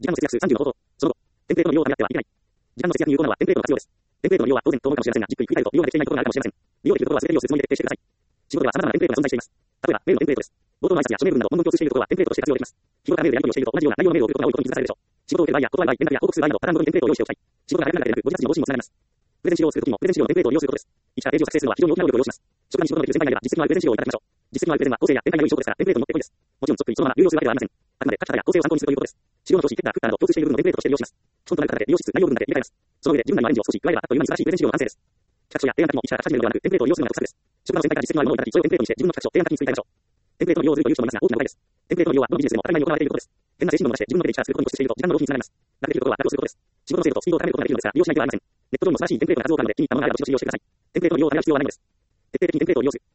時間の節約数30の方法。その後、テンプレートの利用を見合ってはいけない。時間の節約に有効なのはテンプレートが必要です。テンプレートの利用は当然と思うかもしれませんが、じっくり繰り返すと利用ができていないことがあるかもしれません。利用できるところは全て利用するつもりで徹底してください。仕事では様々なテンプレートが存在しています。例えば、メールのテンプレートです。冒頭の挨拶や署名文など文言共通しているところはテンプレートとして活用できます。日頃からメールでやり取りをしていると同じような内容のメールを送ることが多いことに気づかされるでしょう。仕事を受ける場合や断る場合、連絡や報告する場合などパターンごとにテンプレートを用意しておきたい。仕事が早くなるだけでなく、ご自宅の方針もつながります。プレゼン資料を作るときもプレゼン資料のテンプレートを利用することです。一からページを作成するのは非常に大きな能力を要します。職場に仕事のできる先輩がいれば実績のあるプレゼン資料をいただきましょう。実績のあるプレゼンは個性や展開が良い証拠ですからテンプレートに持ってこいです。もちろんそっくりそのまま流用するわけではありません。あくまで書き方や構成を参考にするということです。資料の表紙、結果、フッターなど共通している部分のテンプレートとして利用します。基本となる形で利用しつつ内容部分だけ理解ます。その上で自分なりのアレンジを少し加えればあっという間に素晴らしいプレゼン資料の完成です。企画書や提案書きも一から書き始めるのではなくテンプレートを利用するのが得策です。職場の先輩から実績のあるものをいただき、それをテンプレートにして自分の企画書、提案書きに追加いただきましょう。テンプレートの利用をずるという人もいますが大きな誤解です。テンプレートの利用はどのビジネスでも当たり前に行われていることです。変な精神論を出して自分の手で力作ることに固執していると時間の浪費につながります。楽できることは楽をすることです。仕事の精度とスピードを高めることができるのですが、利用しなければなりません。ネット上にも素晴らしいテンプレートの数多くあるので気に入ったものがあればどしどし利用してください。テンプレートの利用を話す必要はないのです。徹底的にテンプレートを利用する。